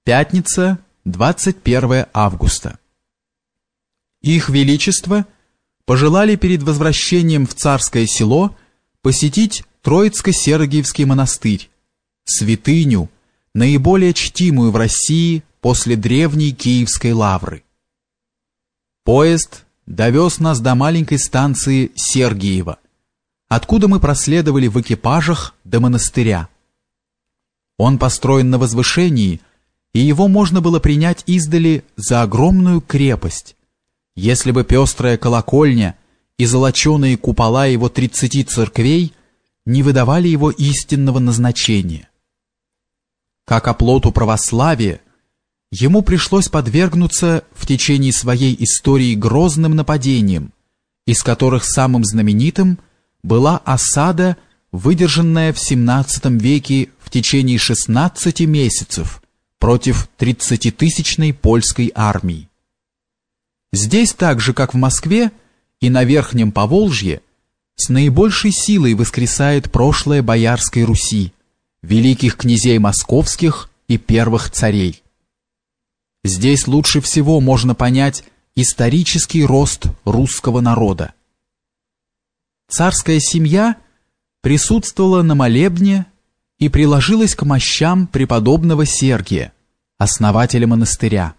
Пятница, 21 августа. Их Величество пожелали перед возвращением в Царское Село посетить Троицко-Сергиевский монастырь, святыню, наиболее чтимую в России после древней Киевской лавры. Поезд довез нас до маленькой станции Сергиево, откуда мы проследовали в экипажах до монастыря. Он построен на возвышении, и его можно было принять издали за огромную крепость, если бы пестрая колокольня и золоченые купола его 30 церквей не выдавали его истинного назначения. Как оплоту православия, ему пришлось подвергнуться в течение своей истории грозным нападениям, из которых самым знаменитым была осада, выдержанная в XVII веке в течение 16 месяцев против 30-тысячной польской армии. Здесь так же, как в Москве и на Верхнем Поволжье, с наибольшей силой воскресает прошлое Боярской Руси, великих князей московских и первых царей. Здесь лучше всего можно понять исторический рост русского народа. Царская семья присутствовала на молебне и приложилась к мощам преподобного Сергия, основателя монастыря.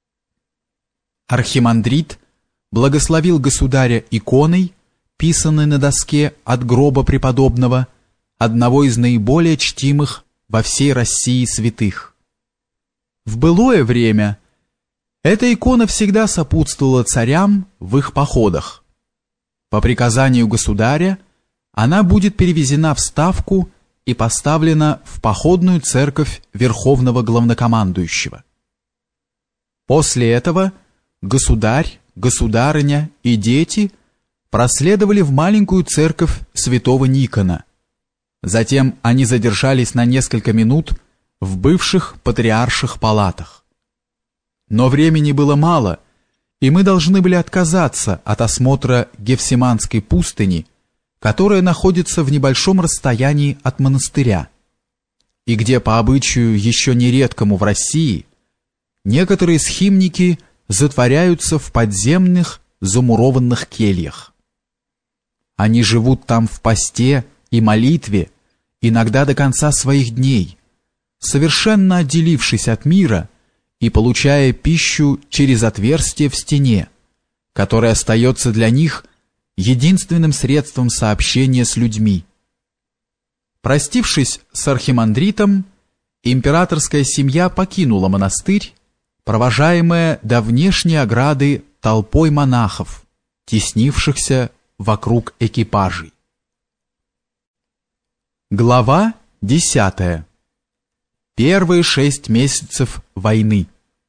Архимандрит благословил государя иконой, писанной на доске от гроба преподобного, одного из наиболее чтимых во всей России святых. В былое время эта икона всегда сопутствовала царям в их походах. По приказанию государя она будет перевезена в Ставку и поставлена в походную церковь Верховного Главнокомандующего. После этого государь, государыня и дети проследовали в маленькую церковь святого Никона. Затем они задержались на несколько минут в бывших патриарших палатах. Но времени было мало, и мы должны были отказаться от осмотра Гефсиманской пустыни, которая находится в небольшом расстоянии от монастыря, и где по обычаю еще нередкому в России некоторые схимники затворяются в подземных замурованных кельях. Они живут там в посте и молитве, иногда до конца своих дней, совершенно отделившись от мира и получая пищу через отверстие в стене, которое остается для них единственным средством сообщения с людьми. Простившись с архимандритом, императорская семья покинула монастырь, провожаемая до внешней ограды толпой монахов, теснившихся вокруг экипажей. Глава 10. Первые 6 месяцев войны.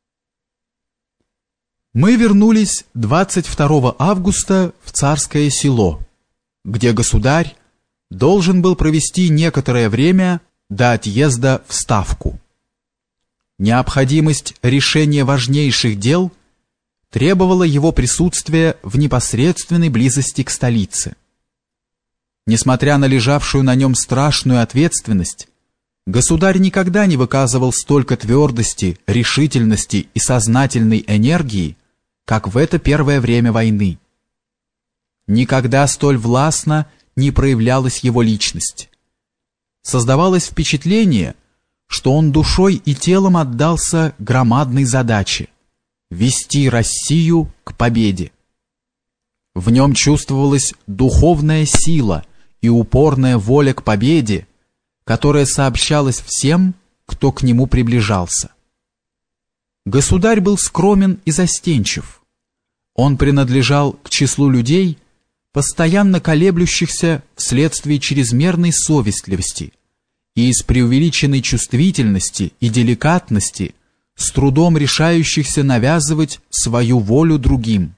Мы вернулись 22 августа в Царское Село, где государь должен был провести некоторое время до отъезда в Ставку. Необходимость решения важнейших дел требовала его присутствия в непосредственной близости к столице. Несмотря на лежавшую на нем страшную ответственность, государь никогда не выказывал столько твердости, решительности и сознательной энергии, как в это первое время войны. Никогда столь властно не проявлялась его личность. Создавалось впечатление, что он душой и телом отдался громадной задаче – вести Россию к победе. В нем чувствовалась духовная сила и упорная воля к победе, которая сообщалась всем, кто к нему приближался. Государь был скромен и застенчив. Он принадлежал к числу людей, постоянно колеблющихся вследствие чрезмерной совестливости и из преувеличенной чувствительности и деликатности, с трудом решающихся навязывать свою волю другим.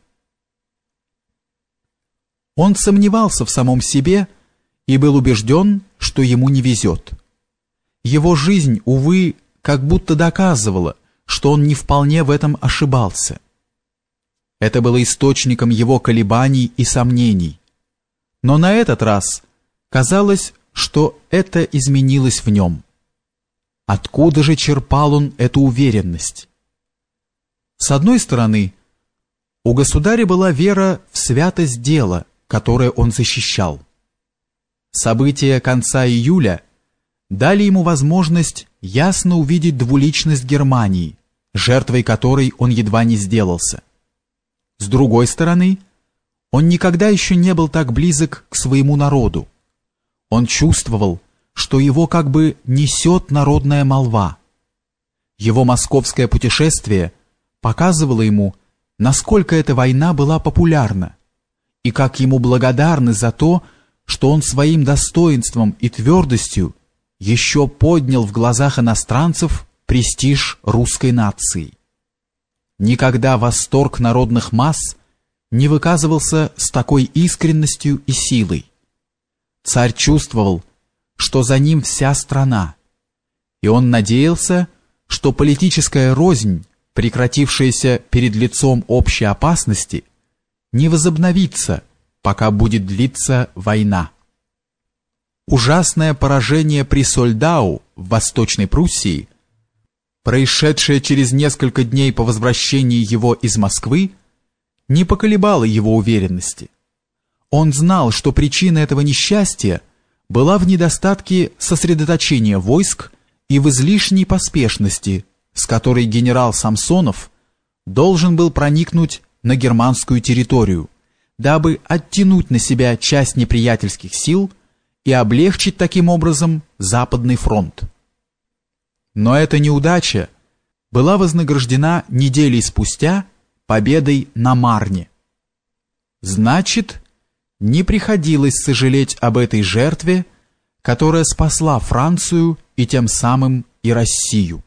Он сомневался в самом себе и был убежден, что ему не везет. Его жизнь, увы, как будто доказывала, что он не вполне в этом ошибался. Это было источником его колебаний и сомнений. Но на этот раз казалось, что это изменилось в нем. Откуда же черпал он эту уверенность? С одной стороны, у государя была вера в святость дела, которое он защищал. События конца июля дали ему возможность ясно увидеть двуличность Германии, жертвой которой он едва не сделался. С другой стороны, он никогда еще не был так близок к своему народу. Он чувствовал, что его как бы несет народная молва. Его московское путешествие показывало ему, насколько эта война была популярна, и как ему благодарны за то, что он своим достоинством и твердостью еще поднял в глазах иностранцев престиж русской нации. Никогда восторг народных масс не выказывался с такой искренностью и силой. Царь чувствовал, что за ним вся страна, и он надеялся, что политическая рознь, прекратившаяся перед лицом общей опасности, не возобновится, пока будет длиться война. Ужасное поражение при Сольдау в Восточной Пруссии, происшедшее через несколько дней по возвращении его из Москвы, не поколебало его уверенности. Он знал, что причина этого несчастья была в недостатке сосредоточения войск и в излишней поспешности, с которой генерал Самсонов должен был проникнуть на германскую территорию, дабы оттянуть на себя часть неприятельских сил и облегчить таким образом Западный фронт. Но эта неудача была вознаграждена неделей спустя победой на Марне. Значит, не приходилось сожалеть об этой жертве, которая спасла Францию и тем самым и Россию.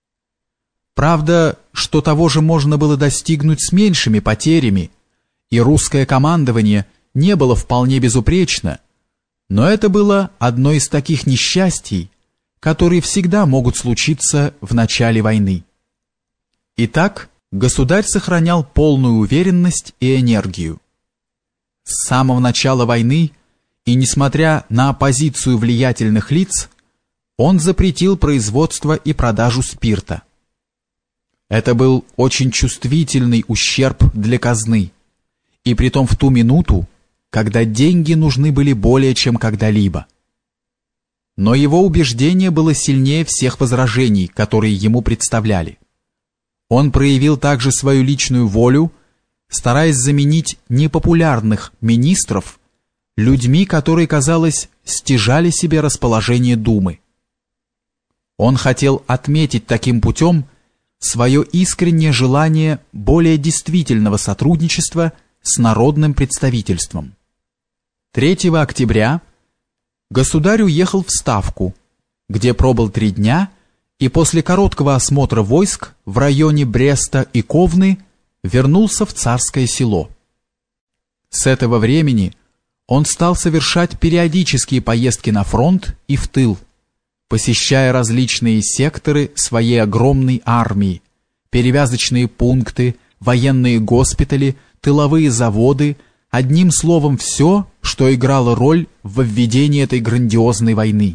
Правда, что того же можно было достигнуть с меньшими потерями, и русское командование не было вполне безупречно, но это было одно из таких несчастий, которые всегда могут случиться в начале войны. Итак, государь сохранял полную уверенность и энергию. С самого начала войны, и несмотря на оппозицию влиятельных лиц, он запретил производство и продажу спирта. Это был очень чувствительный ущерб для казны, и притом в ту минуту, когда деньги нужны были более чем когда-либо. Но его убеждение было сильнее всех возражений, которые ему представляли. Он проявил также свою личную волю, стараясь заменить непопулярных министров людьми, которые, казалось, стяжали себе расположение Думы. Он хотел отметить таким путем свое искреннее желание более действительного сотрудничества с народным представительством. 3 октября государь уехал в Ставку, где пробыл 3 дня, и после короткого осмотра войск в районе Бреста и Ковны вернулся в Царское Село. С этого времени он стал совершать периодические поездки на фронт и в тыл, посещая различные секторы своей огромной армии, перевязочные пункты, военные госпитали, тыловые заводы, одним словом все, что играло роль в введении этой грандиозной войны.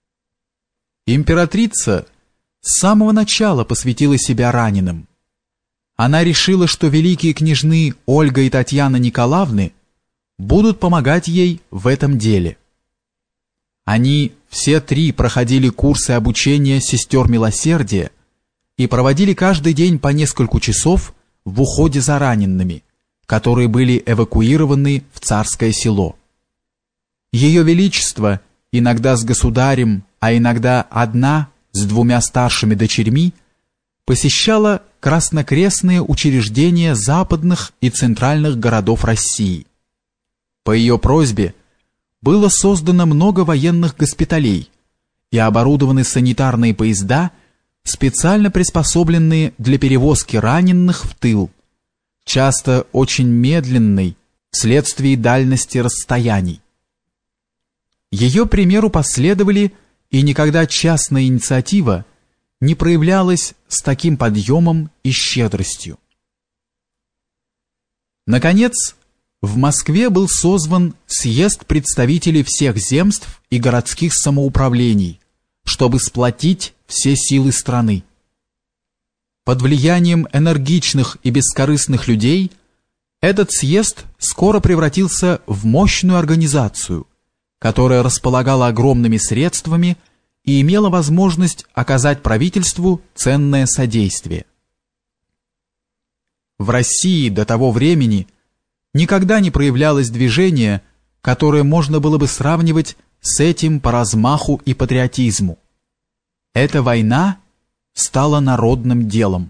Императрица с самого начала посвятила себя раненым. Она решила, что великие княжны Ольга и Татьяна Николаевны будут помогать ей в этом деле. Они все 3 проходили курсы обучения сестер милосердия и проводили каждый день по несколько часов в уходе за ранеными, которые были эвакуированы в Царское Село. Ее Величество, иногда с государем, а иногда одна с 2 старшими дочерьми, посещала краснокрестные учреждения западных и центральных городов России. По ее просьбе было создано много военных госпиталей и оборудованы санитарные поезда, специально приспособленные для перевозки раненых в тыл, часто очень медленной вследствие дальности расстояний. Ее примеру последовали, и никогда частная инициатива не проявлялась с таким подъемом и щедростью. Наконец, в Москве был созван съезд представителей всех земств и городских самоуправлений, чтобы сплотить все силы страны. Под влиянием энергичных и бескорыстных людей этот съезд скоро превратился в мощную организацию, которая располагала огромными средствами и имела возможность оказать правительству ценное содействие. В России до того времени никогда не проявлялось движение, которое можно было бы сравнивать с этим по размаху и патриотизму. Эта война стала народным делом.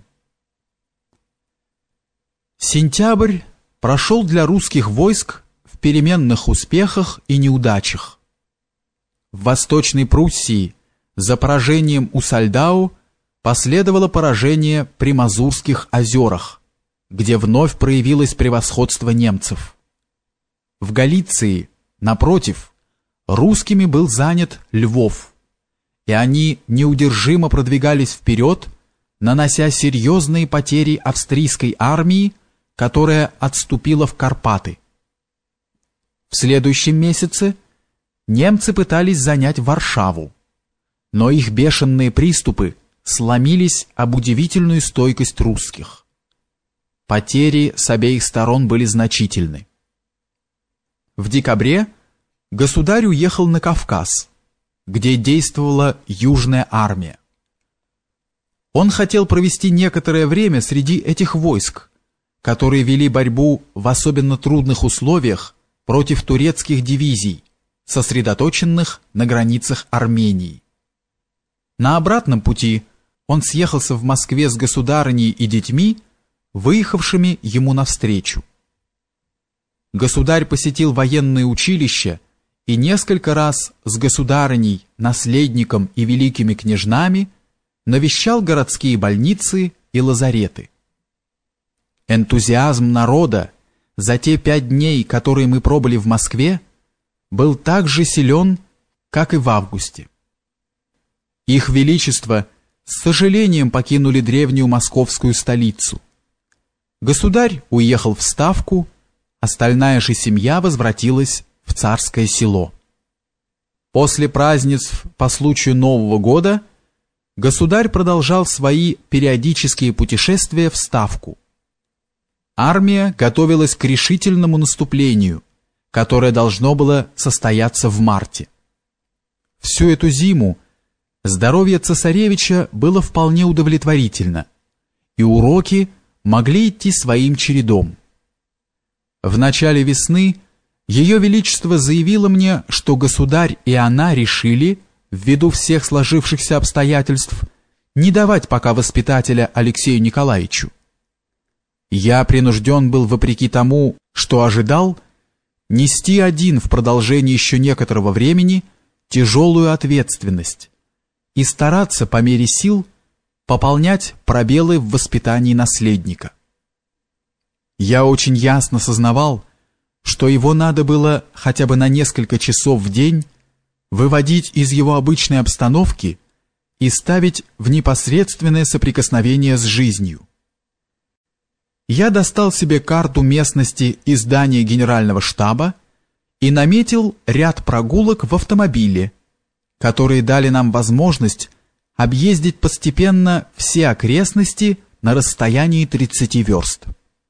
Сентябрь прошел для русских войск в переменных успехах и неудачах. В Восточной Пруссии за поражением у Сальдау последовало поражение при Мазурских озерах, где вновь проявилось превосходство немцев. В Галиции, напротив, русскими был занят Львов, и они неудержимо продвигались вперед, нанося серьезные потери австрийской армии, которая отступила в Карпаты. В следующем месяце немцы пытались занять Варшаву, но их бешеные приступы сломились об удивительную стойкость русских. Потери с обеих сторон были значительны. В декабре государь уехал на Кавказ, где действовала Южная армия. Он хотел провести некоторое время среди этих войск, которые вели борьбу в особенно трудных условиях против турецких дивизий, сосредоточенных на границах Армении. На обратном пути он съехался в Москве с государыней и детьми, выехавшими ему навстречу. Государь посетил военное училище и несколько раз с государыней, наследником и великими княжнами навещал городские больницы и лазареты. Энтузиазм народа за те 5 дней, которые мы пробыли в Москве, был так же силен, как и в августе. Их Величество с сожалением покинули древнюю московскую столицу. Государь уехал в Ставку, остальная же семья возвратилась в Царское Село. После празднеств по случаю Нового года государь продолжал свои периодические путешествия в Ставку. Армия готовилась к решительному наступлению, которое должно было состояться в марте. Всю эту зиму здоровье цесаревича было вполне удовлетворительно, и уроки могли идти своим чередом. В начале весны Ее Величество заявило мне, что государь и она решили, ввиду всех сложившихся обстоятельств, не давать пока воспитателя Алексею Николаевичу. Я принужден был, вопреки тому, что ожидал, нести один в продолжении еще некоторого времени тяжелую ответственность и стараться по мере сил пополнять пробелы в воспитании наследника. Я очень ясно сознавал, что его надо было хотя бы на несколько часов в день выводить из его обычной обстановки и ставить в непосредственное соприкосновение с жизнью. Я достал себе карту местности из здания Генерального штаба и наметил ряд прогулок в автомобиле, которые дали нам возможность объездить постепенно все окрестности на расстоянии 30 верст.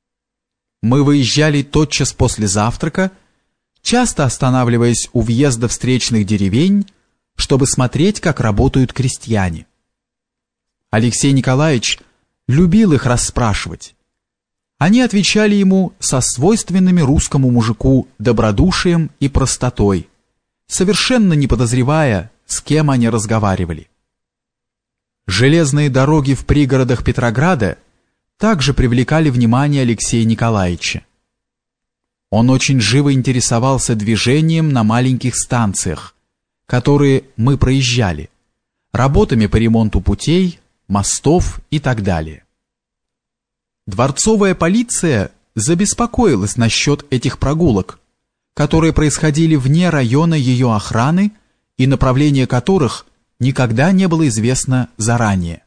Мы выезжали тотчас после завтрака, часто останавливаясь у въезда встречных деревень, чтобы смотреть, как работают крестьяне. Алексей Николаевич любил их расспрашивать. Они отвечали ему со свойственными русскому мужику добродушием и простотой, совершенно не подозревая, с кем они разговаривали. Железные дороги в пригородах Петрограда также привлекали внимание Алексея Николаевича. Он очень живо интересовался движением на маленьких станциях, которые мы проезжали, работами по ремонту путей, мостов и так далее. Дворцовая полиция забеспокоилась насчет этих прогулок, которые происходили вне района ее охраны и направление которых никогда не было известно заранее.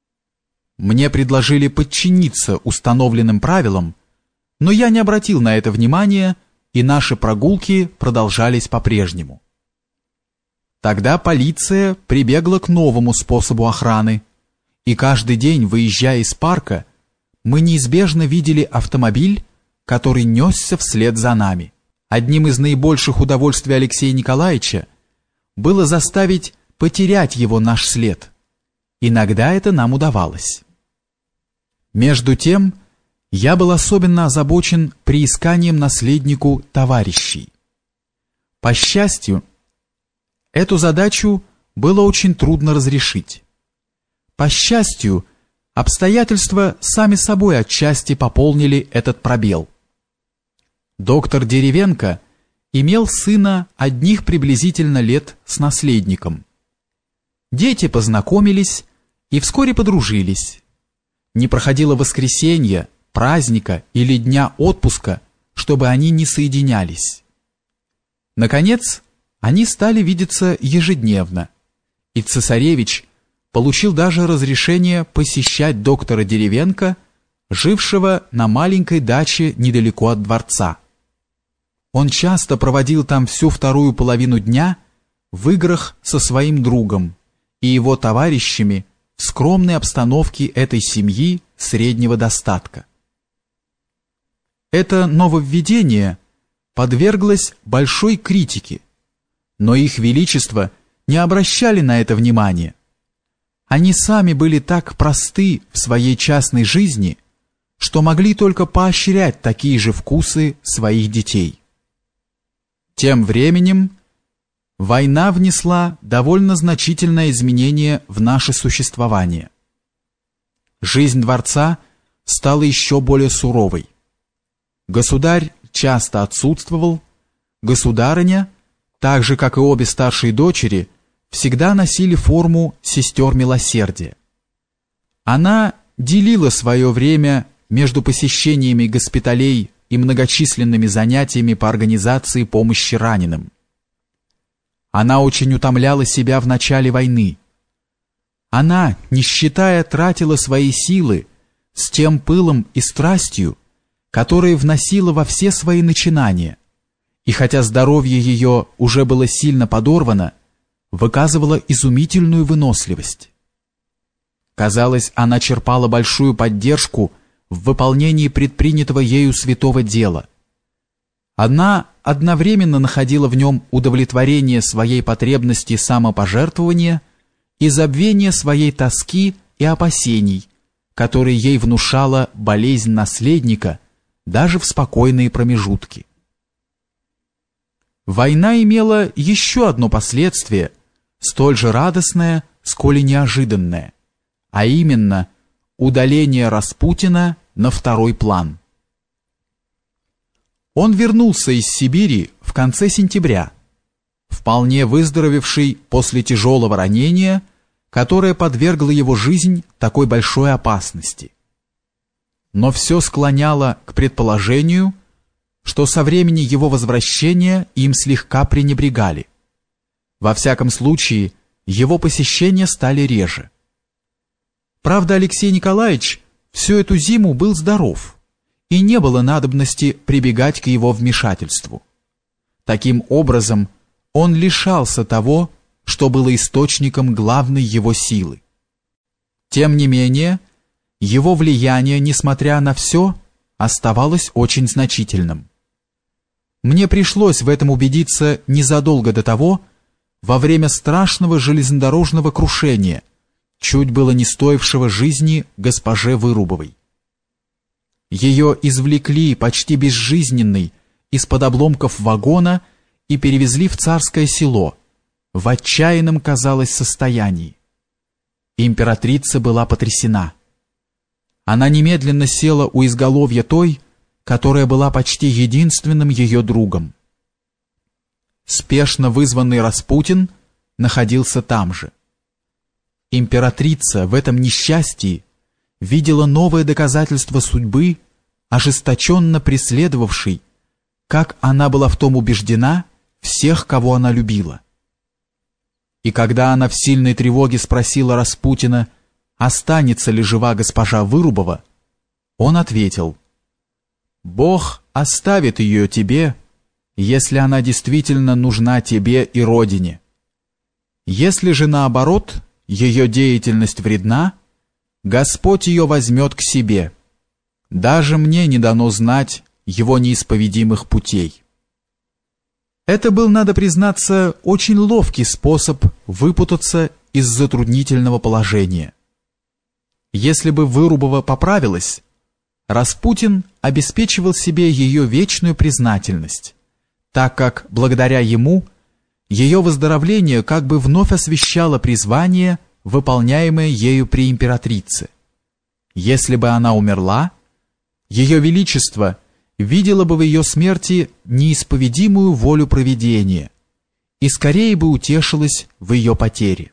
Мне предложили подчиниться установленным правилам, но я не обратил на это внимания, и наши прогулки продолжались по-прежнему. Тогда полиция прибегла к новому способу охраны, и каждый день, выезжая из парка, мы неизбежно видели автомобиль, который несся вслед за нами. Одним из наибольших удовольствий Алексея Николаевича было заставить потерять его наш след. Иногда это нам удавалось. Между тем, я был особенно озабочен приисканием наследнику товарищей. По счастью, эту задачу было очень трудно разрешить. По счастью, обстоятельства сами собой отчасти пополнили этот пробел. Доктор Деревенко имел сына одних приблизительно лет с наследником. Дети познакомились и вскоре подружились. Не проходило воскресенья, праздника или дня отпуска, чтобы они не соединялись. Наконец, они стали видеться ежедневно, и цесаревич получил даже разрешение посещать доктора Деревенко, жившего на маленькой даче недалеко от дворца. Он часто проводил там всю вторую половину дня в играх со своим другом и его товарищами в скромной обстановке этой семьи среднего достатка. Это нововведение подверглось большой критике, но их величество не обращали на это внимания. Они сами были так просты в своей частной жизни, что могли только поощрять такие же вкусы своих детей. Тем временем война внесла довольно значительное изменение в наше существование. Жизнь дворца стала еще более суровой. Государь часто отсутствовал, государыня, так же как и обе старшие дочери, всегда носили форму сестер милосердия. Она делила свое время между посещениями госпиталей и многочисленными занятиями по организации помощи раненым. Она очень утомляла себя в начале войны. Она, не считая, тратила свои силы с тем пылом и страстью, которые вносила во все свои начинания, и хотя здоровье ее уже было сильно подорвано, выказывала изумительную выносливость. Казалось, она черпала большую поддержку в выполнении предпринятого ею святого дела. Она одновременно находила в нем удовлетворение своей потребности самопожертвования и забвение своей тоски и опасений, которые ей внушала болезнь наследника даже в спокойные промежутки. Война имела еще одно последствие, столь же радостное, сколь и неожиданное, а именно удаление Распутина на второй план. Он вернулся из Сибири в конце сентября, вполне выздоровевший после тяжелого ранения, которое подвергло его жизнь такой большой опасности. Но все склоняло к предположению, что со времени его возвращения им слегка пренебрегали. Во всяком случае, его посещения стали реже. Правда, Алексей Николаевич всю эту зиму был здоров, и не было надобности прибегать к его вмешательству. Таким образом, он лишался того, что было источником главной его силы. Тем не менее, его влияние, несмотря на все, оставалось очень значительным. Мне пришлось в этом убедиться незадолго до того, во время страшного железнодорожного крушения, чуть было не стоившего жизни госпоже Вырубовой. Ее извлекли почти безжизненной из-под обломков вагона и перевезли в Царское Село, в отчаянном, казалось, состоянии. Императрица была потрясена. Она немедленно села у изголовья той, которая была почти единственным ее другом. Спешно вызванный Распутин находился там же. Императрица в этом несчастье видела новое доказательство судьбы, ожесточенно преследовавшей, как она была в том убеждена, всех, кого она любила. И когда она в сильной тревоге спросила Распутина, останется ли жива госпожа Вырубова, он ответил: «Бог оставит ее тебе, если она действительно нужна тебе и родине. Если же наоборот, ее деятельность вредна, Господь ее возьмет к себе. Даже мне не дано знать его неисповедимых путей. Это был, надо признаться, очень ловкий способ выпутаться из затруднительного положения. Если бы Вырубова поправилась, Распутин обеспечивал себе ее вечную признательность, так как, благодаря ему, ее выздоровление как бы вновь освещало призвание, выполняемое ею при императрице. Если бы она умерла, ее величество видело бы в ее смерти неисповедимую волю провидения и скорее бы утешилось в ее потере.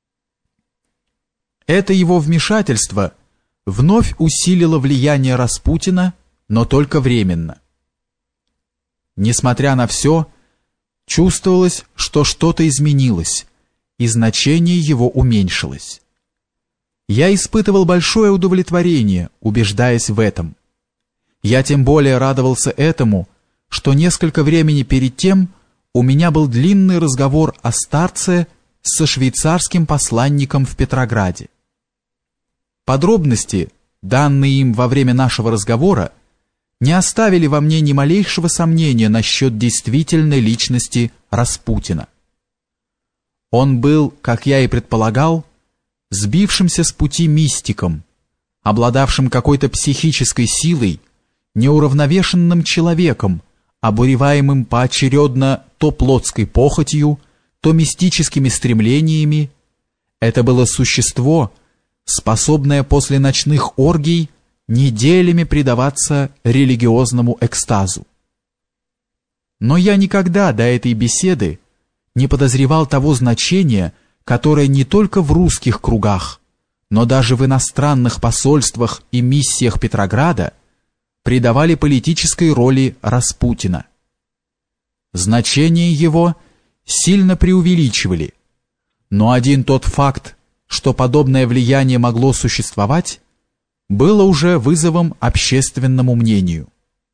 Это его вмешательство вновь усилило влияние Распутина, но только временно. Несмотря на все, чувствовалось, что что-то изменилось, и значение его уменьшилось. Я испытывал большое удовлетворение, убеждаясь в этом. Я тем более радовался этому, что несколько времени перед тем у меня был длинный разговор о старце со швейцарским посланником в Петрограде. Подробности, данные им во время нашего разговора, не оставили во мне ни малейшего сомнения насчет действительной личности Распутина. Он был, как я и предполагал, сбившимся с пути мистиком, обладавшим какой-то психической силой, неуравновешенным человеком, обуреваемым поочередно то плотской похотью, то мистическими стремлениями. Это было существо, способное после ночных оргий неделями предаваться религиозному экстазу. Но я никогда до этой беседы не подозревал того значения, которое не только в русских кругах, но даже в иностранных посольствах и миссиях Петрограда придавали политической роли Распутина. Значение его сильно преувеличивали, но один тот факт, что подобное влияние могло существовать, было уже вызовом общественному мнению.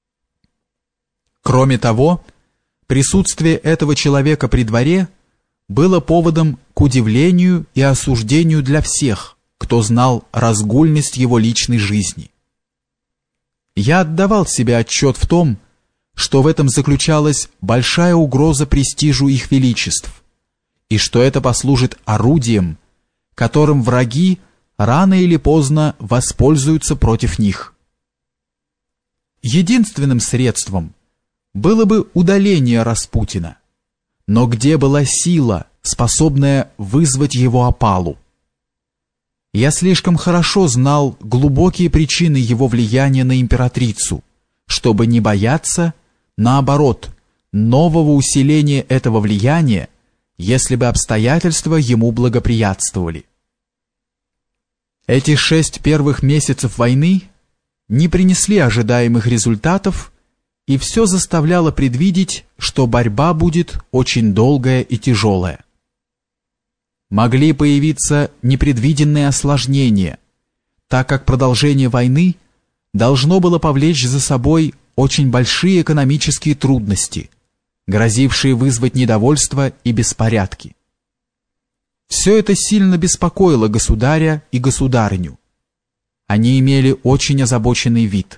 Кроме того, присутствие этого человека при дворе было поводом к удивлению и осуждению для всех, кто знал разгульность его личной жизни. Я отдавал себе отчет в том, что в этом заключалась большая угроза престижу их величеств, и что это послужит орудием, которым враги рано или поздно воспользуются против них. Единственным средством было бы удаление Распутина, но где была сила, способная вызвать его опалу? Я слишком хорошо знал глубокие причины его влияния на императрицу, чтобы не бояться, наоборот, нового усиления этого влияния, если бы обстоятельства ему благоприятствовали. Эти 6 первых месяцев войны не принесли ожидаемых результатов, и все заставляло предвидеть, что борьба будет очень долгая и тяжелая. Могли появиться непредвиденные осложнения, так как продолжение войны должно было повлечь за собой очень большие экономические трудности, грозившие вызвать недовольство и беспорядки. Все это сильно беспокоило государя и государыню. Они имели очень озабоченный вид.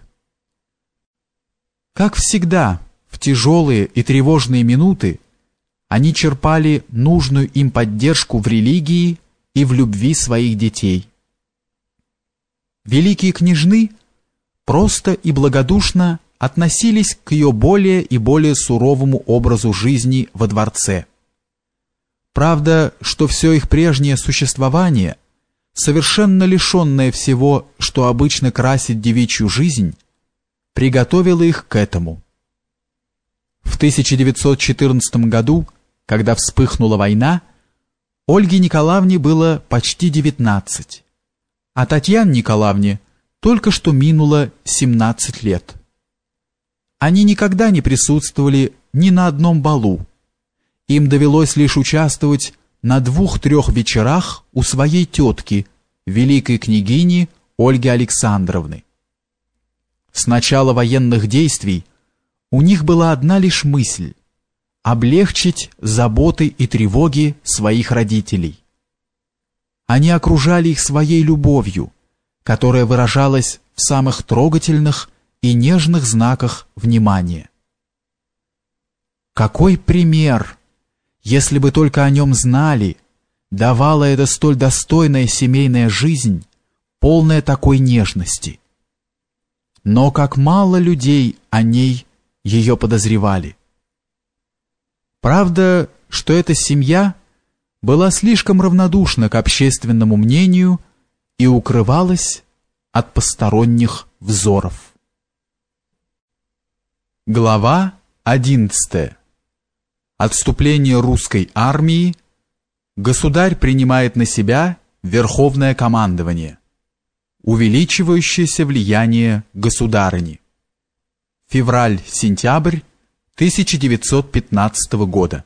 Как всегда, в тяжелые и тревожные минуты они черпали нужную им поддержку в религии и в любви своих детей. Великие княжны просто и благодушно относились к ее более и более суровому образу жизни во дворце. Правда, что все их прежнее существование, совершенно лишенное всего, что обычно красит девичью жизнь, приготовило их к этому. В 1914 году, когда вспыхнула война, Ольге Николаевне было почти 19, а Татьяне Николаевне только что минуло 17 лет. Они никогда не присутствовали ни на одном балу. Им довелось лишь участвовать на 2-3 вечерах у своей тетки, великой княгини Ольги Александровны. С начала военных действий у них была одна лишь мысль облегчить заботы и тревоги своих родителей. Они окружали их своей любовью, которая выражалась в самых трогательных и нежных знаках внимания. Какой пример, если бы только о нем знали, давала эта столь достойная семейная жизнь, полная такой нежности. Но как мало людей о ней ее подозревали. Правда, что эта семья была слишком равнодушна к общественному мнению и укрывалась от посторонних взоров. Глава 11. Отступление русской армии. Государь принимает на себя верховное командование. Увеличивающееся влияние государыни. Февраль-сентябрь 1915 года.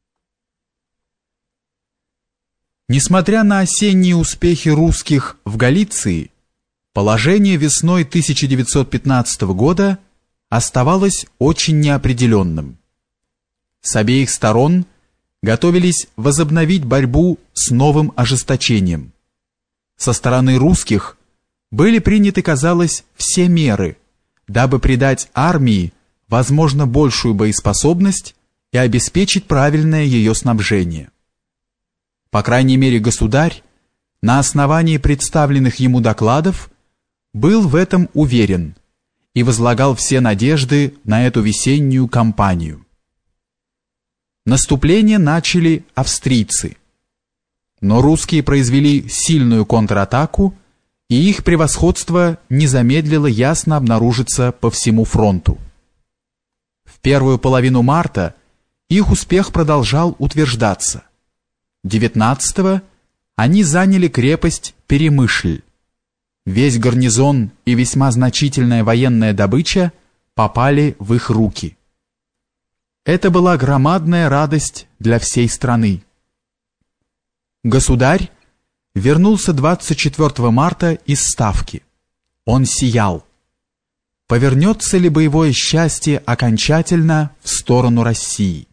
Несмотря на осенние успехи русских в Галиции, положение весной 1915 года оставалось очень неопределенным. С обеих сторон готовились возобновить борьбу с новым ожесточением. Со стороны русских были приняты, казалось, все меры, дабы придать армии возможно большую боеспособность и обеспечить правильное ее снабжение. По крайней мере, государь, на основании представленных ему докладов, был в этом уверен и возлагал все надежды на эту весеннюю кампанию. Наступление начали австрийцы, но русские произвели сильную контратаку, и их превосходство не замедлило ясно обнаружиться по всему фронту. В первую половину марта их успех продолжал утверждаться. 19-го они заняли крепость Перемышль. Весь гарнизон и весьма значительная военная добыча попали в их руки. Это была громадная радость для всей страны. Государь вернулся 24 марта из ставки. Он сиял. Повернется ли боевое счастье окончательно в сторону России?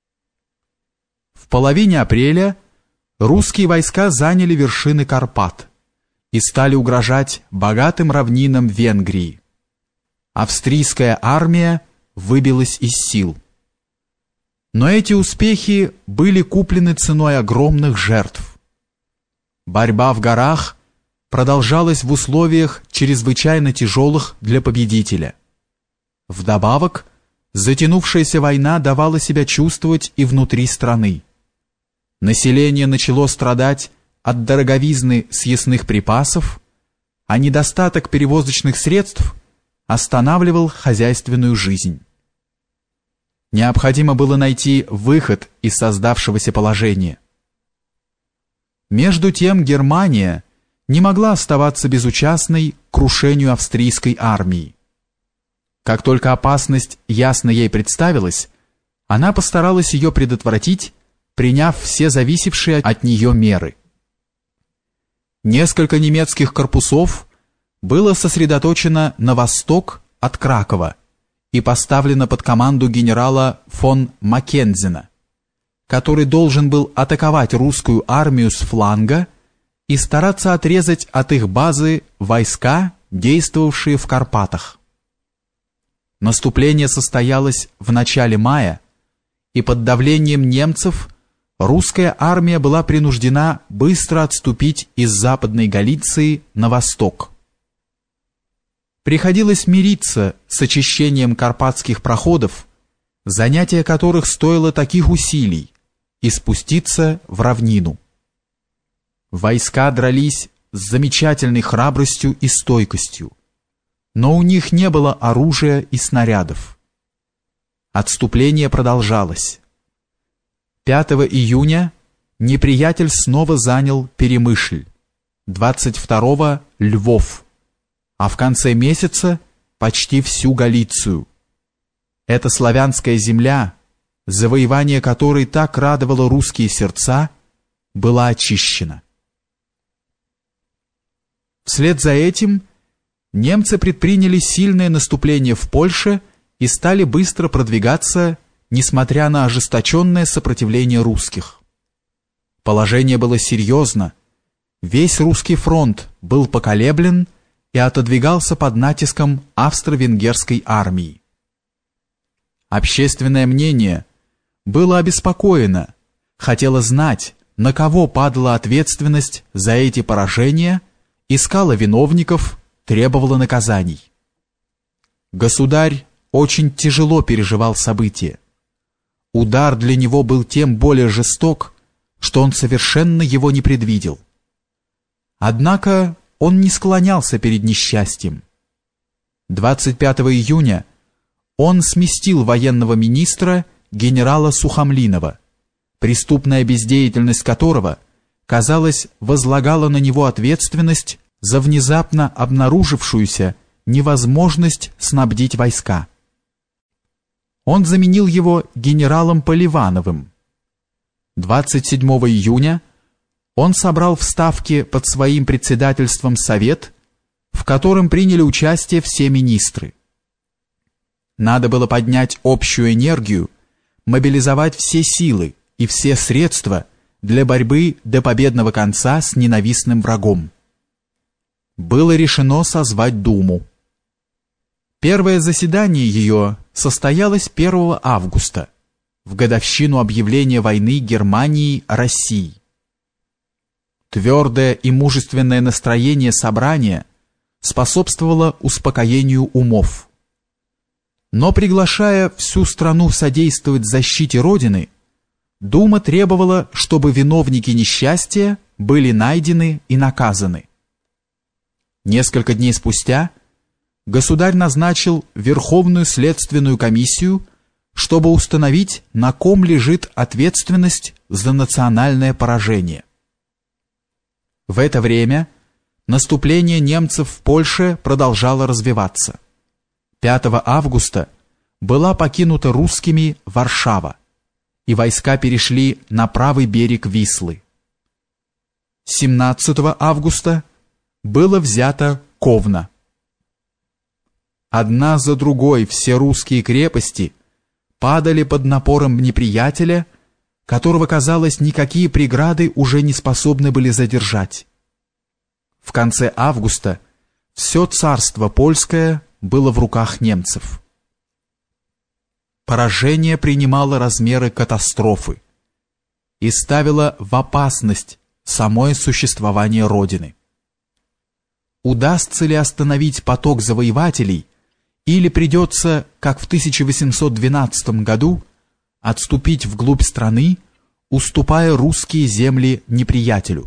В половине апреля русские войска заняли вершины Карпат и стали угрожать богатым равнинам Венгрии. Австрийская армия выбилась из сил. Но эти успехи были куплены ценой огромных жертв. Борьба в горах продолжалась в условиях чрезвычайно тяжелых для победителя. Вдобавок, затянувшаяся война давала себя чувствовать и внутри страны. Население начало страдать от дороговизны съестных припасов, а недостаток перевозочных средств останавливал хозяйственную жизнь. Необходимо было найти выход из создавшегося положения. Между тем Германия не могла оставаться безучастной к крушению австрийской армии. Как только опасность ясно ей представилась, она постаралась ее предотвратить, приняв все зависевшие от нее меры. Несколько немецких корпусов было сосредоточено на восток от Кракова и поставлено под команду генерала фон Маккензена, который должен был атаковать русскую армию с фланга и стараться отрезать от их базы войска, действовавшие в Карпатах. Наступление состоялось в начале мая, и под давлением немцев русская армия была принуждена быстро отступить из Западной Галиции на восток. Приходилось мириться с очищением карпатских проходов, занятие которых стоило таких усилий, и спуститься в равнину. Войска дрались с замечательной храбростью и стойкостью, но у них не было оружия и снарядов. Отступление продолжалось. 5 июня неприятель снова занял Перемышль, 22-го – Львов, а в конце месяца почти всю Галицию. Эта славянская земля, завоевание которой так радовало русские сердца, была очищена. Вслед за этим немцы предприняли сильное наступление в Польше и стали быстро продвигаться, несмотря на ожесточенное сопротивление русских. Положение было серьезно, весь русский фронт был поколеблен и отодвигался под натиском австро-венгерской армии. Общественное мнение было обеспокоено, хотело знать, на кого падала ответственность за эти поражения, искало виновников, требовало наказаний. Государь очень тяжело переживал события. Удар для него был тем более жесток, что он совершенно его не предвидел. Однако он не склонялся перед несчастьем. 25 июня он сместил военного министра генерала Сухомлинова, преступная бездеятельность которого, казалось, возлагала на него ответственность за внезапно обнаружившуюся невозможность снабдить войска. Он заменил его генералом Поливановым. 27 июня он собрал в Ставке под своим председательством совет, в котором приняли участие все министры. Надо было поднять общую энергию, мобилизовать все силы и все средства для борьбы до победного конца с ненавистным врагом. Было решено созвать Думу. Первое заседание ее состоялось 1 августа, в годовщину объявления войны Германии России. Твердое и мужественное настроение собрания способствовало успокоению умов. Но приглашая всю страну содействовать защите Родины, Дума требовала, чтобы виновники несчастья были найдены и наказаны. Несколько дней спустя государь назначил Верховную следственную комиссию, чтобы установить, на ком лежит ответственность за национальное поражение. В это время наступление немцев в Польше продолжало развиваться. 5 августа была покинута русскими Варшава, и войска перешли на правый берег Вислы. 17 августа было взято Ковна. Одна за другой все русские крепости падали под напором неприятеля, которого, казалось, никакие преграды уже не способны были задержать. В конце августа все царство польское было в руках немцев. Поражение принимало размеры катастрофы и ставило в опасность самое существование Родины. Удастся ли остановить поток завоевателей, или придется, как в 1812 году, отступить вглубь страны, уступая русские земли неприятелю?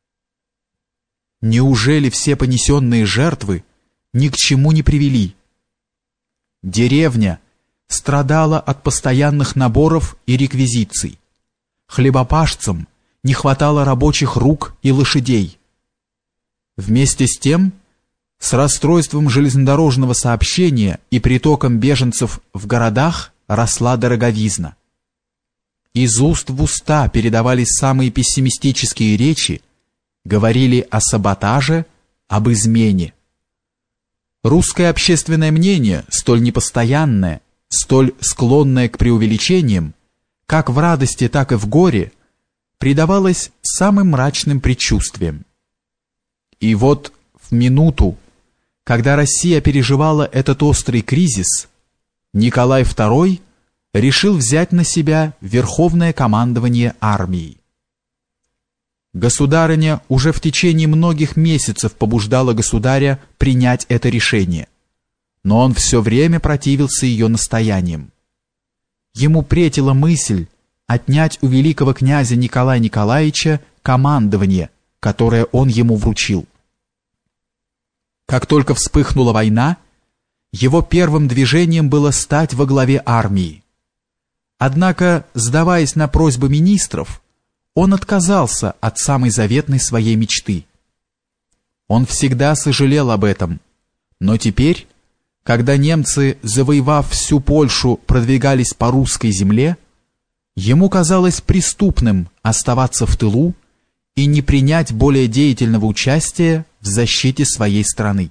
Неужели все понесенные жертвы ни к чему не привели? Деревня страдала от постоянных наборов и реквизиций. Хлебопашцам не хватало рабочих рук и лошадей. Вместе с тем, с расстройством железнодорожного сообщения и притоком беженцев в городах росла дороговизна. Из уст в уста передавались самые пессимистические речи, говорили о саботаже, об измене. Русское общественное мнение, столь непостоянное, столь склонное к преувеличениям, как в радости, так и в горе, предавалось самым мрачным предчувствиям. И вот в минуту, когда Россия переживала этот острый кризис, Николай II решил взять на себя верховное командование армией. Государыня уже в течение многих месяцев побуждала государя принять это решение, но он все время противился ее настояниям. Ему претила мысль отнять у великого князя Николая Николаевича командование, которое он ему вручил. Как только вспыхнула война, его первым движением было стать во главе армии. Однако, сдаваясь на просьбы министров, он отказался от самой заветной своей мечты. Он всегда сожалел об этом, но теперь, когда немцы, завоевав всю Польшу, продвигались по русской земле, ему казалось преступным оставаться в тылу и не принять более деятельного участия в защите своей страны.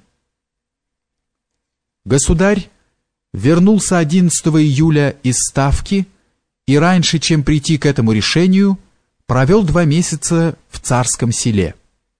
Государь вернулся 11 июля из Ставки и раньше, чем прийти к этому решению, провел 2 месяца в Царском Селе.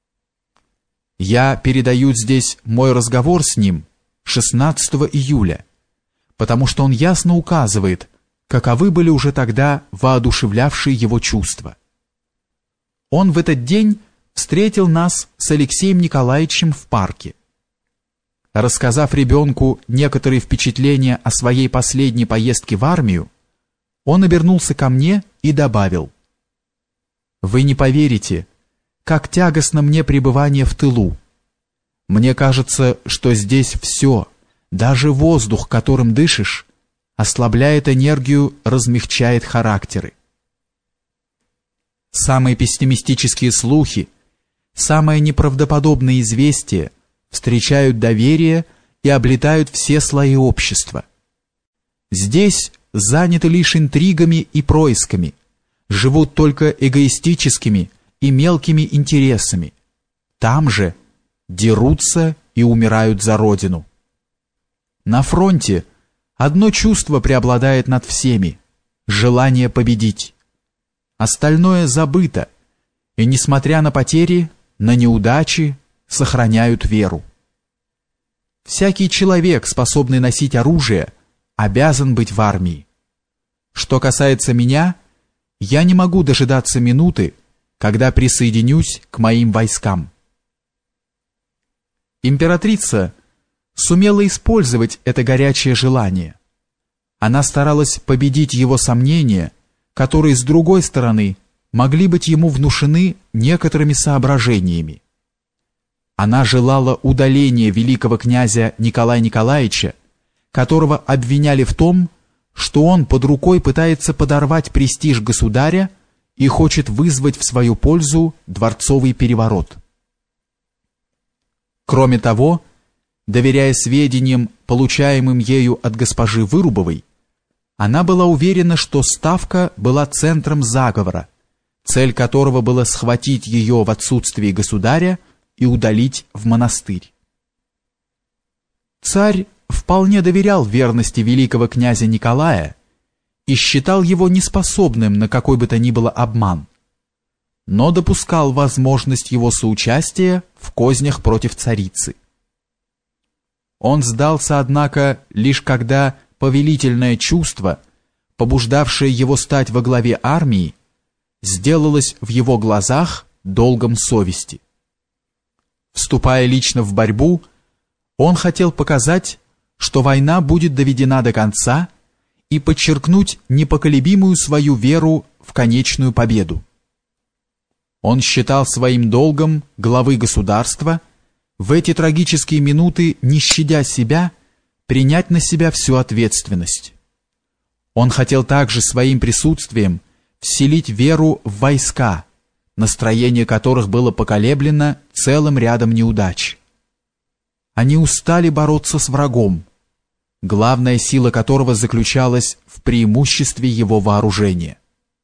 Я передаю здесь мой разговор с ним 16 июля, потому что он ясно указывает, каковы были уже тогда воодушевлявшие его чувства. Он в этот день встретил нас с Алексеем Николаевичем в парке. Рассказав ребенку некоторые впечатления о своей последней поездке в армию, он обернулся ко мне и добавил: «Вы не поверите, как тягостно мне пребывание в тылу. Мне кажется, что здесь все, даже воздух, которым дышишь, ослабляет энергию, размягчает характеры. Самые пессимистические слухи, самые неправдоподобные известия встречают доверие и облетают все слои общества. Здесь заняты лишь интригами и происками, живут только эгоистическими и мелкими интересами. Там же дерутся и умирают за родину. На фронте одно чувство преобладает над всеми – желание победить. Остальное забыто, и, несмотря на потери, на неудачи, сохраняют веру. Всякий человек, способный носить оружие, обязан быть в армии. Что касается меня, я не могу дожидаться минуты, когда присоединюсь к моим войскам». Императрица сумела использовать это горячее желание. Она старалась победить его сомнения, которые, с другой стороны, могли быть ему внушены некоторыми соображениями. Она желала удаления великого князя Николая Николаевича, которого обвиняли в том, что он под рукой пытается подорвать престиж государя и хочет вызвать в свою пользу дворцовый переворот. Кроме того, доверяя сведениям, получаемым ею от госпожи Вырубовой, она была уверена, что Ставка была центром заговора, цель которого была схватить ее в отсутствии государя и удалить в монастырь. Царь вполне доверял верности великого князя Николая и считал его неспособным на какой бы то ни было обман, но допускал возможность его соучастия в кознях против царицы. Он сдался, однако, лишь когда повелительное чувство, побуждавшее его стать во главе армии, сделалось в его глазах долгом совести. Вступая лично в борьбу, он хотел показать, что война будет доведена до конца, и подчеркнуть непоколебимую свою веру в конечную победу. Он считал своим долгом главы государства в эти трагические минуты, не щадя себя, принять на себя всю ответственность. Он хотел также своим присутствием вселить веру в войска, настроение которых было поколеблено целым рядом неудач. Они устали бороться с врагом, главная сила которого заключалась в преимуществе его вооружения.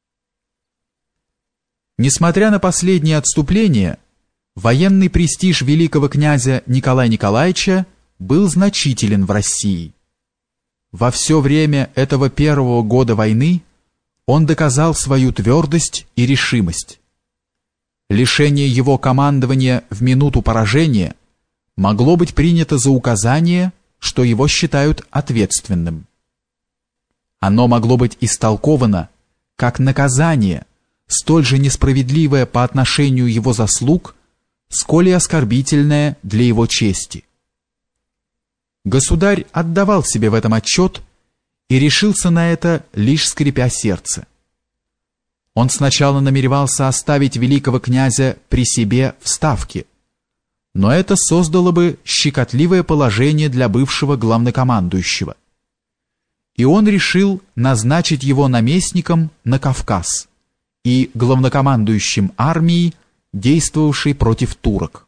Несмотря на последнее отступление, военный престиж великого князя Николая Николаевича был значителен в России. Во все время этого первого года войны он доказал свою твердость и решимость. Лишение его командования в минуту поражения могло быть принято за указание, что его считают ответственным. Оно могло быть истолковано как наказание, столь же несправедливое по отношению его заслуг, сколь и оскорбительное для его чести. Государь отдавал себе в этом отчет и решился на это, лишь скрипя сердце. Он сначала намеревался оставить великого князя при себе в Ставке, но это создало бы щекотливое положение для бывшего главнокомандующего. И он решил назначить его наместником на Кавказ и главнокомандующим армией, действовавшей против турок.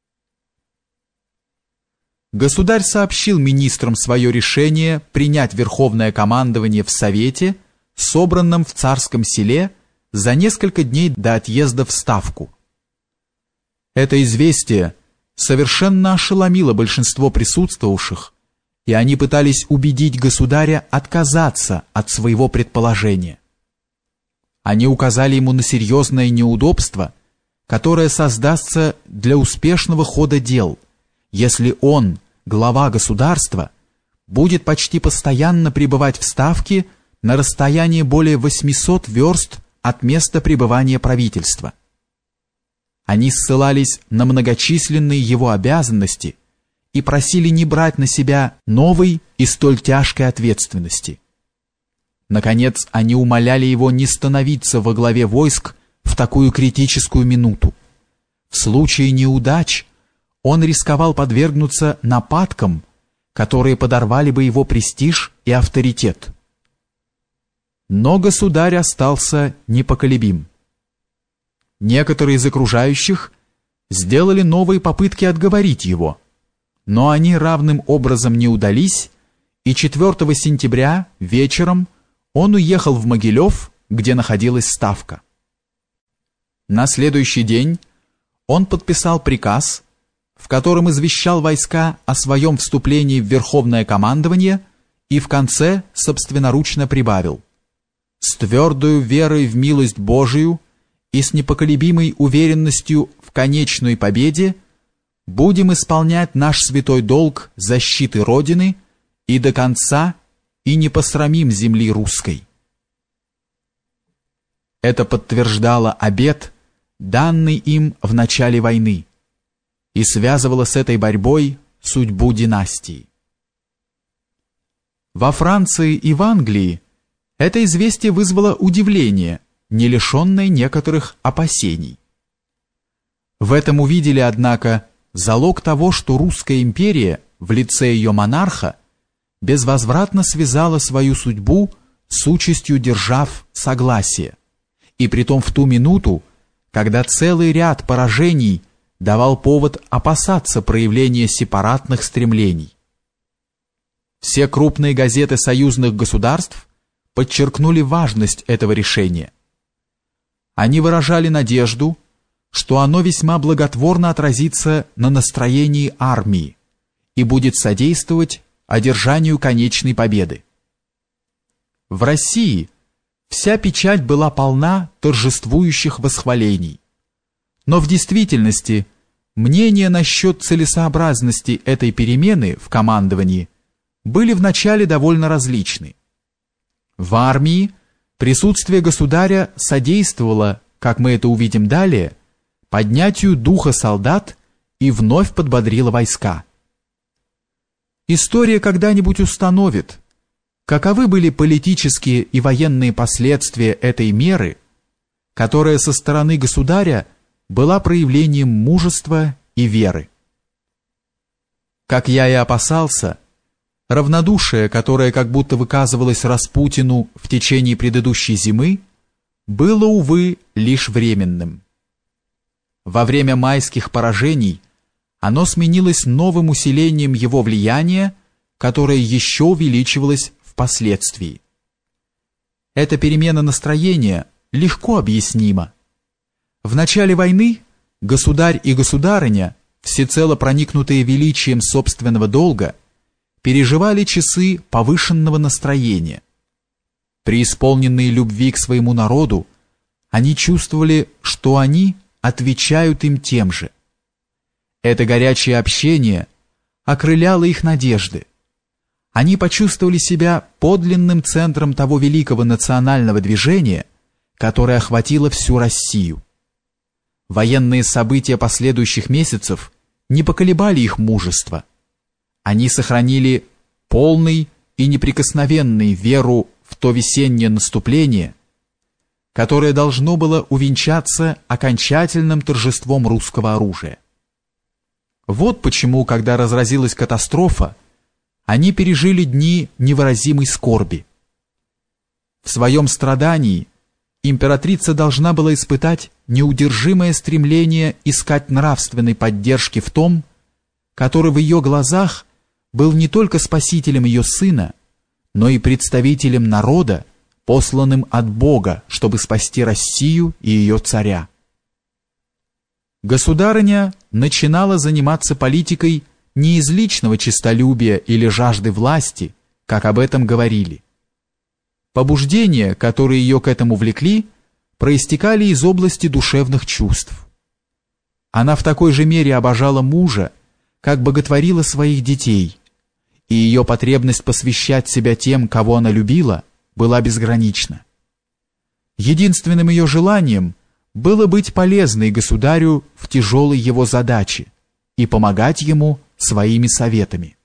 Государь сообщил министрам свое решение принять верховное командование в Совете, собранном в Царском Селе за несколько дней до отъезда в Ставку. Это известие совершенно ошеломило большинство присутствовавших, и они пытались убедить государя отказаться от своего предположения. Они указали ему на серьезное неудобство, которое создастся для успешного хода дел, если он, глава государства, будет почти постоянно пребывать в Ставке на расстоянии более 800 верст от места пребывания правительства. Они ссылались на многочисленные его обязанности и просили не брать на себя новой и столь тяжкой ответственности. Наконец, они умоляли его не становиться во главе войск в такую критическую минуту. В случае неудач он рисковал подвергнуться нападкам, которые подорвали бы его престиж и авторитет. Но государь остался непоколебим. Некоторые из окружающих сделали новые попытки отговорить его, но они равным образом не удались, и 4 сентября вечером он уехал в Могилев, где находилась Ставка. На следующий день он подписал приказ, в котором извещал войска о своем вступлении в Верховное командование и в конце собственноручно прибавил: «С твердою верой в милость Божию и с непоколебимой уверенностью в конечной победе будем исполнять наш святой долг защиты Родины и до конца и не посрамим земли русской». Это подтверждало обет, данный им в начале войны, и связывало с этой борьбой судьбу династии. Во Франции и в Англии это известие вызвало удивление, не лишенное некоторых опасений. В этом увидели, однако, залог того, что русская империя в лице ее монарха безвозвратно связала свою судьбу с участью держав согласия, и притом в ту минуту, когда целый ряд поражений давал повод опасаться проявления сепаратных стремлений. Все крупные газеты союзных государств подчеркнули важность этого решения. Они выражали надежду, что оно весьма благотворно отразится на настроении армии и будет содействовать одержанию конечной победы. В России вся печать была полна торжествующих восхвалений, но в действительности мнения насчет целесообразности этой перемены в командовании были вначале довольно различны. В армии присутствие государя содействовало, как мы это увидим далее, поднятию духа солдат и вновь подбодрило войска. История когда-нибудь установит, каковы были политические и военные последствия этой меры, которая со стороны государя была проявлением мужества и веры. Как я и опасался, равнодушие, которое как будто выказывалось Распутину в течение предыдущей зимы, было, увы, лишь временным. Во время майских поражений оно сменилось новым усилением его влияния, которое еще увеличивалось впоследствии. Эта перемена настроения легко объяснима. В начале войны государь и государыня, всецело проникнутые величием собственного долга, переживали часы повышенного настроения. Преисполненные любви к своему народу, они чувствовали, что они отвечают им тем же. Это горячее общение окрыляло их надежды. Они почувствовали себя подлинным центром того великого национального движения, которое охватило всю Россию. Военные события последующих месяцев не поколебали их мужество. Они сохранили полный и неприкосновенный веру в то весеннее наступление, которое должно было увенчаться окончательным торжеством русского оружия. Вот почему, когда разразилась катастрофа, они пережили дни невыразимой скорби. В своем страдании императрица должна была испытать неудержимое стремление искать нравственной поддержки в том, который в ее глазах был не только спасителем ее сына, но и представителем народа, посланным от Бога, чтобы спасти Россию и ее царя. Государыня начинала заниматься политикой не из личного честолюбия или жажды власти, как об этом говорили. Побуждения, которые ее к этому влекли, проистекали из области душевных чувств. Она в такой же мере обожала мужа, как боготворила своих детей, и ее потребность посвящать себя тем, кого она любила, была безгранична. Единственным ее желанием было быть полезной государю в тяжелой его задаче и помогать ему своими советами.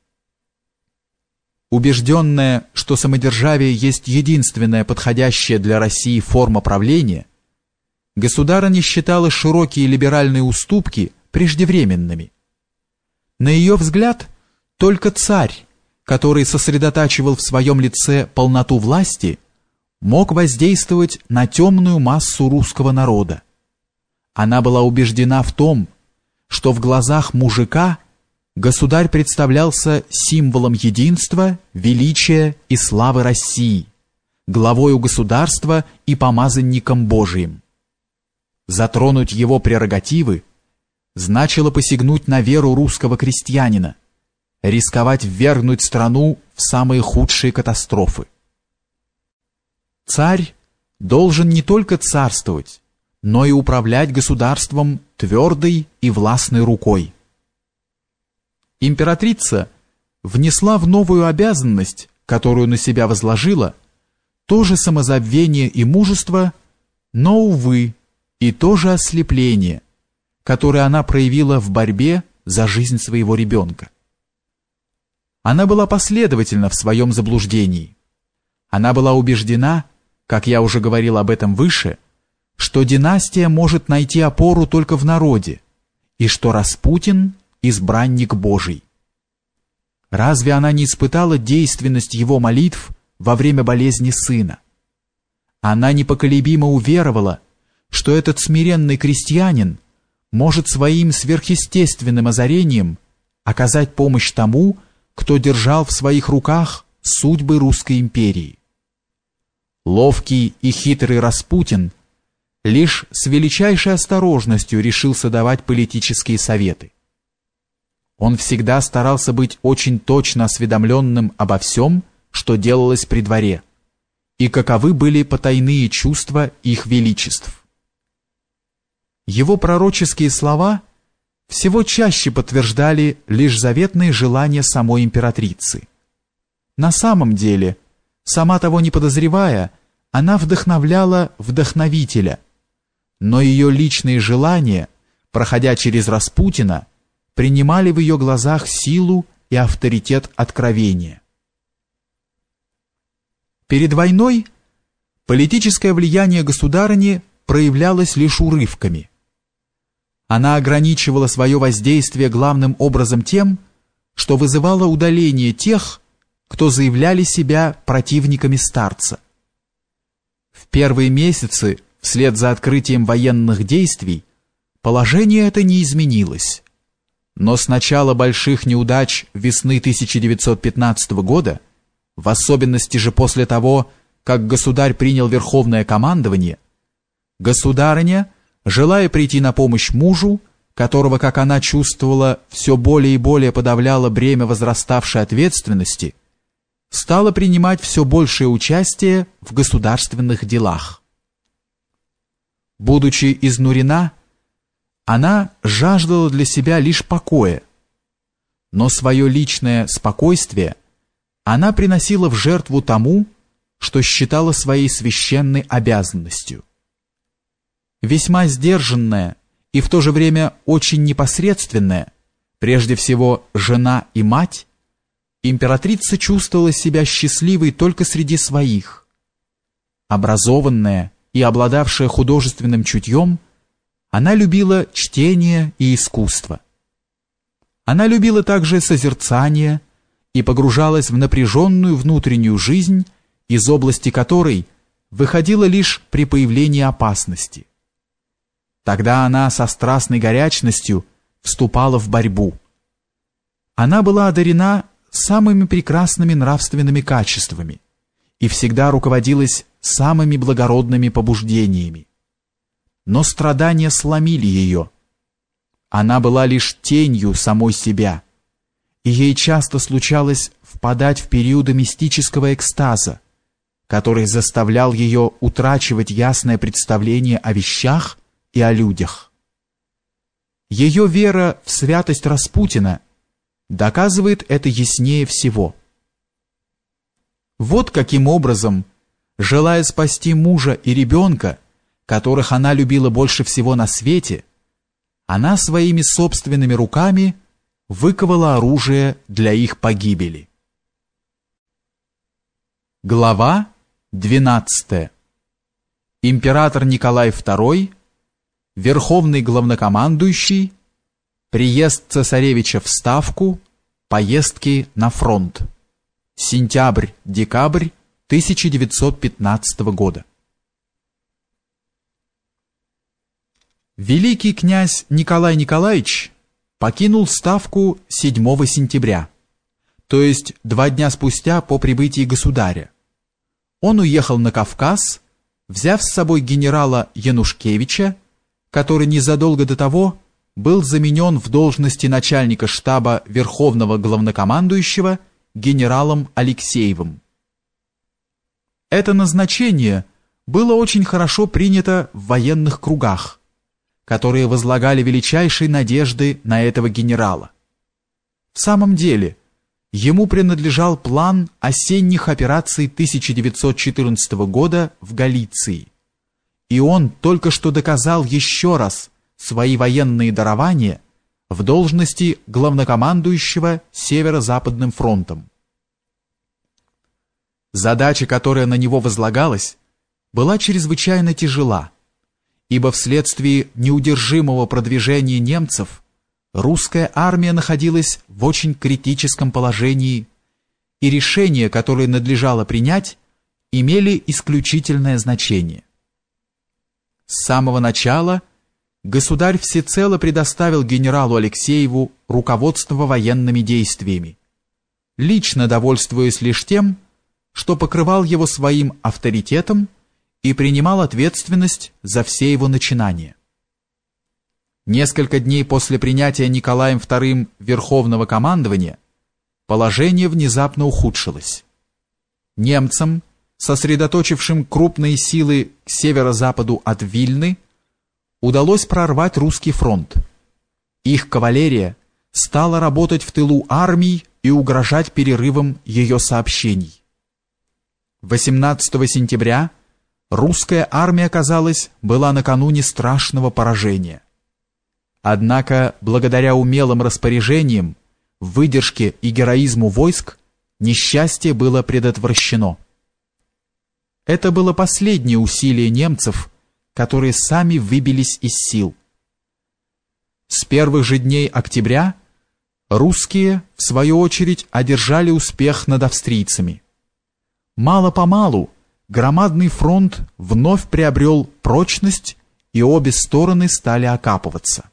Убежденная, что самодержавие есть единственная подходящая для России форма правления, государыня считала широкие либеральные уступки преждевременными. На ее взгляд, только царь, который сосредотачивал в своем лице полноту власти, мог воздействовать на темную массу русского народа. Она была убеждена в том, что в глазах мужика государь представлялся символом единства, величия и славы России, главою государства и помазанником Божиим. Затронуть его прерогативы значило посягнуть на веру русского крестьянина, рисковать ввергнуть страну в самые худшие катастрофы. Царь должен не только царствовать, но и управлять государством твердой и властной рукой. Императрица внесла в новую обязанность, которую на себя возложила, тоже самозабвение и мужество, но, увы, и тоже ослепление, которое она проявила в борьбе за жизнь своего ребенка. Она была последовательна в своем заблуждении. Она была убеждена, как я уже говорил об этом выше, что династия может найти опору только в народе, и что Распутин – избранник Божий. Разве она не испытала действенность его молитв во время болезни сына? Она непоколебимо уверовала, что этот смиренный крестьянин может своим сверхъестественным озарением оказать помощь тому, кто держал в своих руках судьбы Русской империи. Ловкий и хитрый Распутин лишь с величайшей осторожностью решился давать политические советы. Он всегда старался быть очень точно осведомленным обо всем, что делалось при дворе, и каковы были потайные чувства их величеств. Его пророческие слова всего чаще подтверждали лишь заветные желания самой императрицы. На самом деле, сама того не подозревая, она вдохновляла вдохновителя, но ее личные желания, проходя через Распутина, принимали в ее глазах силу и авторитет откровения. Перед войной политическое влияние государыни проявлялось лишь урывками. Она ограничивала свое воздействие главным образом тем, что вызывала удаление тех, кто заявляли себя противниками старца. В первые месяцы, вслед за открытием военных действий, положение это не изменилось. Но с начала больших неудач весны 1915 года, в особенности же после того, как государь принял верховное командование, государыня, желая прийти на помощь мужу, которого, как она чувствовала, все более и более подавляло бремя возраставшей ответственности, стала принимать все большее участие в государственных делах. Будучи изнурена, она жаждала для себя лишь покоя, но свое личное спокойствие она приносила в жертву тому, что считала своей священной обязанностью. Весьма сдержанная и в то же время очень непосредственная, прежде всего жена и мать, императрица чувствовала себя счастливой только среди своих. Образованная и обладавшая художественным чутьем, она любила чтение и искусство. Она любила также созерцание и погружалась в напряженную внутреннюю жизнь, из области которой выходила лишь при появлении опасности. Тогда она со страстной горячностью вступала в борьбу. Она была одарена самыми прекрасными нравственными качествами и всегда руководилась самыми благородными побуждениями. Но страдания сломили ее. Она была лишь тенью самой себя, и ей часто случалось впадать в периоды мистического экстаза, который заставлял ее утрачивать ясное представление о вещах и о людях. Ее вера в святость Распутина доказывает это яснее всего. Вот каким образом, желая спасти мужа и ребенка, которых она любила больше всего на свете, она своими собственными руками выковала оружие для их погибели. Глава 12. Император Николай II, Верховный главнокомандующий, приезд цесаревича в Ставку, поездки на фронт. Сентябрь-декабрь 1915 года. Великий князь Николай Николаевич покинул Ставку 7 сентября, то есть 2 дня спустя по прибытии государя. Он уехал на Кавказ, взяв с собой генерала Янушкевича, который незадолго до того был заменен в должности начальника штаба Верховного главнокомандующего генералом Алексеевым. Это назначение было очень хорошо принято в военных кругах, которые возлагали величайшие надежды на этого генерала. В самом деле, ему принадлежал план осенних операций 1914 года в Галиции, и он только что доказал еще раз свои военные дарования в должности главнокомандующего Северо-Западным фронтом. Задача, которая на него возлагалась, была чрезвычайно тяжела, ибо вследствие неудержимого продвижения немцев русская армия находилась в очень критическом положении, и решения, которые надлежало принять, имели исключительное значение. С самого начала государь всецело предоставил генералу Алексееву руководство военными действиями, лично довольствуясь лишь тем, что покрывал его своим авторитетом и принимал ответственность за все его начинания. Несколько дней после принятия Николаем II Верховного командования положение внезапно ухудшилось. Немцам, сосредоточившим крупные силы к северо-западу от Вильны, удалось прорвать русский фронт. Их кавалерия стала работать в тылу армий и угрожать перерывом ее сообщений. 18 сентября русская армия, казалось, была накануне страшного поражения. Однако, благодаря умелым распоряжениям, выдержке и героизму войск, несчастье было предотвращено. Это было последнее усилие немцев, которые сами выбились из сил. С первых же дней октября русские, в свою очередь, одержали успех над австрийцами. Мало-помалу громадный фронт вновь приобрел прочность, и обе стороны стали окапываться.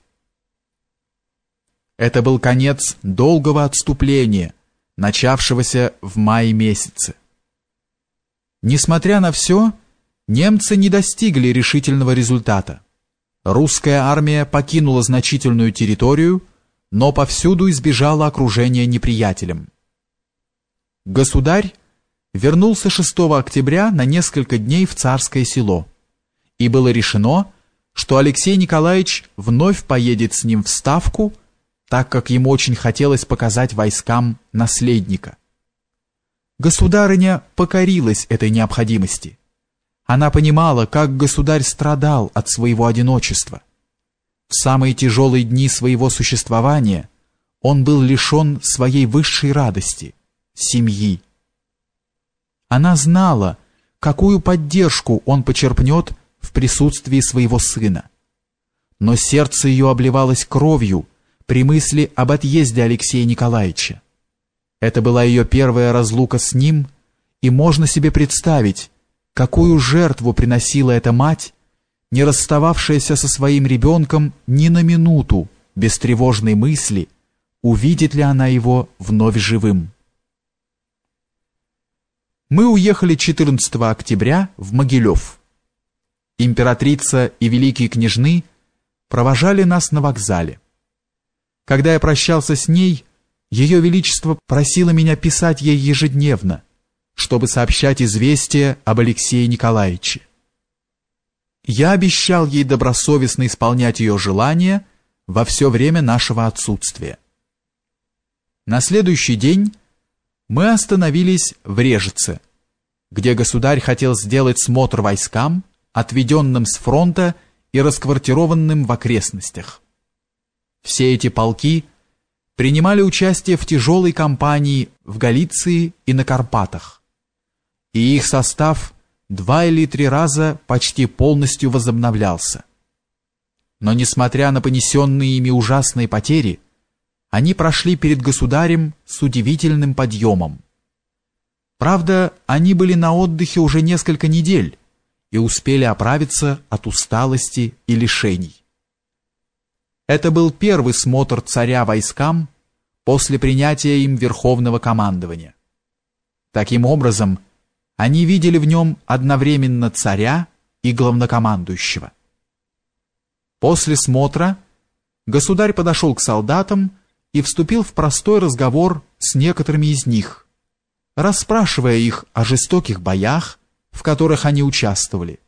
Это был конец долгого отступления, начавшегося в мае месяце. Несмотря на все, немцы не достигли решительного результата. Русская армия покинула значительную территорию, но повсюду избежала окружения неприятелем. Государь вернулся 6 октября на несколько дней в Царское Село, и было решено, что Алексей Николаевич вновь поедет с ним в Ставку, так как ему очень хотелось показать войскам наследника. Государыня покорилась этой необходимости. Она понимала, как государь страдал от своего одиночества. В самые тяжелые дни своего существования он был лишен своей высшей радости – семьи. Она знала, какую поддержку он почерпнет в присутствии своего сына. Но сердце ее обливалось кровью при мысли об отъезде Алексея Николаевича. Это была ее первая разлука с ним, и можно себе представить, какую жертву приносила эта мать, не расстававшаяся со своим ребенком ни на минуту, без тревожной мысли, увидит ли она его вновь живым. Мы уехали 14 октября в Могилев. Императрица и великие княжны провожали нас на вокзале. Когда я прощался с ней, Ее Величество просило меня писать ей ежедневно, чтобы сообщать известие об Алексее Николаевиче. Я обещал ей добросовестно исполнять ее желания во все время нашего отсутствия. На следующий день мы остановились в Режице, где государь хотел сделать смотр войскам, отведенным с фронта и расквартированным в окрестностях. Все эти полки принимали участие в тяжелой кампании в Галиции и на Карпатах, и их состав 2 или 3 раза почти полностью возобновлялся. Но несмотря на понесенные ими ужасные потери, они прошли перед государем с удивительным подъемом. Правда, они были на отдыхе уже несколько недель и успели оправиться от усталости и лишений. Это был первый смотр царя войскам после принятия им верховного командования. Таким образом, они видели в нем одновременно царя и главнокомандующего. После смотра государь подошел к солдатам и вступил в простой разговор с некоторыми из них, расспрашивая их о жестоких боях, в которых они участвовали,